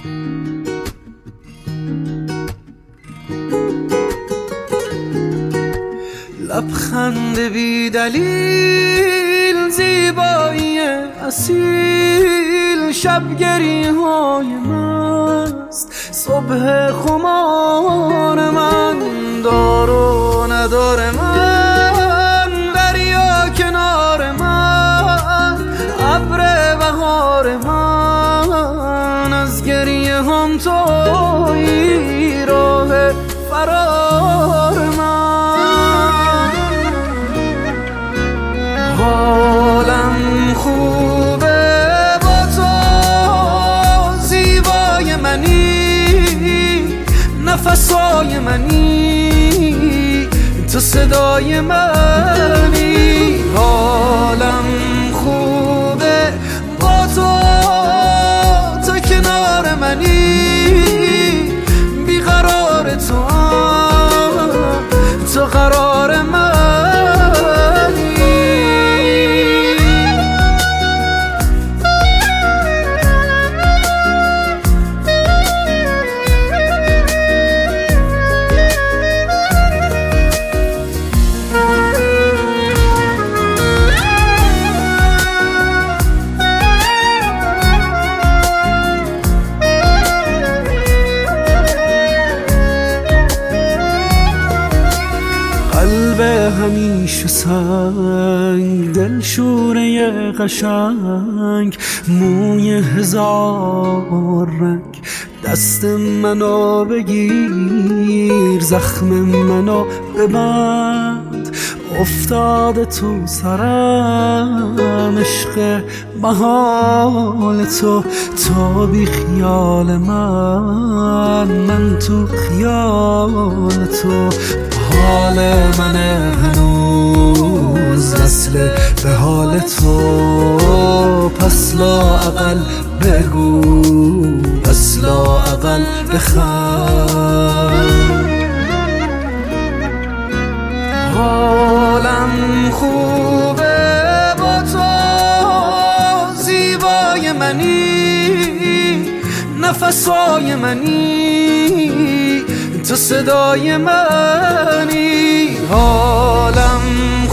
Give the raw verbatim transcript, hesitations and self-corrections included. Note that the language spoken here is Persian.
لبخند بی دلیل، زیبایی اصیل، شبگری های مست، صبح خمار من، دار و ندار من، دریا کنار من، ابر بهار من، از گریه هم تویی راه فرار من. حالم خوبه با تو، زیبای منی، نفسای منی، تو صدای منی. حالم خوبه با تو، تو کنار منی، بیقرار تو هم، تو قرار منی. قلب همیشه سنگ، دل شوره قشنگ، موی هزار رنگ، دست منو بگیر، زخم منو ببند، افتاده تو سرم عشق محال تو، تو بی خیال من، من تو خیال تو. حال من هنوز وصل به حال تو، پس لااقل بگو، پس لااقل بخند. حالم خوبه با تو، زیبای منی، نفسای منی، تو صدای منی. حالم